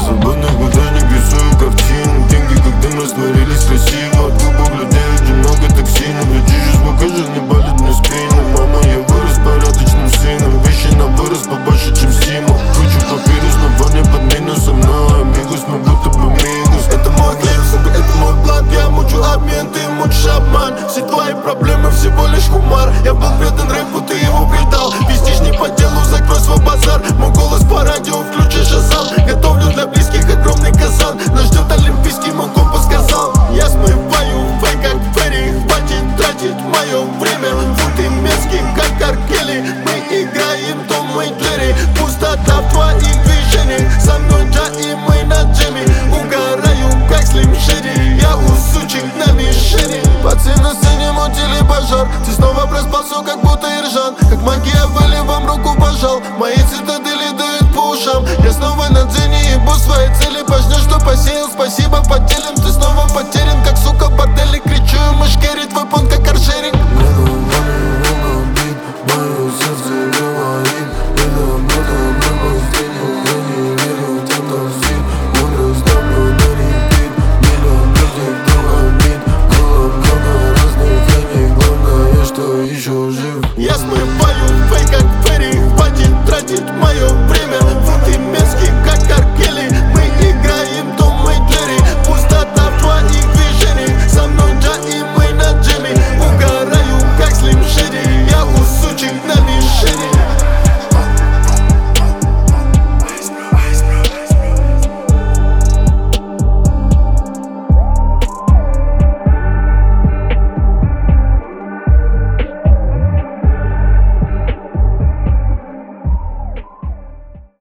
свободно, куда не рисую картину. Деньги как дым растворились красиво. От губок людей очень много токсинов. Лечи сейчас покажет, не болит мне спину. Мама, я вырос порядочным сыном. Вещи на вырос побольше, чем Сима. Кручу папирус на фоне под минусом. Но амигус, мы будто бы мигус. Это мой клип, это мой блат. Я мучу обмен, ты мучишь обман. Все твои проблемы всего лишь хумар. Я был предан рэпу, ты его предал. Вестишь не по делу, закрой свой базар. Мой голос по радио, включи шазам. Готовлю для близких огромный казан. Нас ждет олимпийский, мой компас сказал. Я смываю фейк как Ферри. Хватит тратить мое время. Фунты мерзкие, как Аркели. Мы играем Том и Джерри. Пустота в твоих движениях. Со мной Джа и мы на джеме. Угораю, как Слим Шири. Я у сучек на мишени. Пацаны на сцене мутили пожар. Ты снова проспался, как будто Иржан. Как Макиавелли вам руку пожал. Мои цитадели дают по ушам. Я снова на дзене, ебу свои цели. Пожнешь, что посеял, спасибо, поделен.